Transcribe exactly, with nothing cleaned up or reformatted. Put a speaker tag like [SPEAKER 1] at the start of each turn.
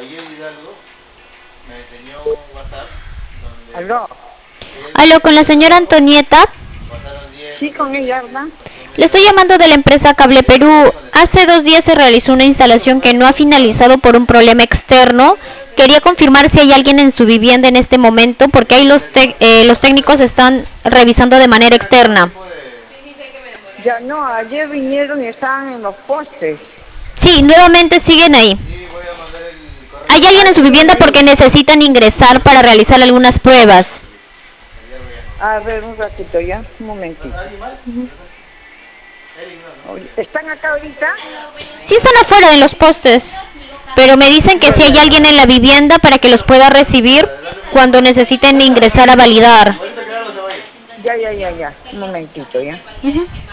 [SPEAKER 1] ¿Aló?
[SPEAKER 2] Aló, con la señora Antonieta.
[SPEAKER 1] Sí, con ella, ¿verdad?
[SPEAKER 2] Le estoy llamando de la empresa Cable Perú. Hace dos días se realizó una instalación que no ha finalizado por un problema externo. Quería confirmar si hay alguien en su vivienda en este momento, porque ahí los, te eh, los técnicos están revisando de manera externa.
[SPEAKER 1] Ya no, ayer vinieron y estaban en los postes.
[SPEAKER 2] Sí, nuevamente siguen ahí. ¿Hay alguien en su vivienda porque necesitan ingresar para realizar algunas pruebas?
[SPEAKER 1] A ver, un ratito ya, un momentito. ¿Están acá ahorita?
[SPEAKER 2] Sí, están afuera en los postes, pero me dicen que si hay alguien en la vivienda para que los pueda recibir cuando necesiten ingresar a validar.
[SPEAKER 1] Ya, ya, ya, ya, un momentito ya.
[SPEAKER 2] Uh-huh.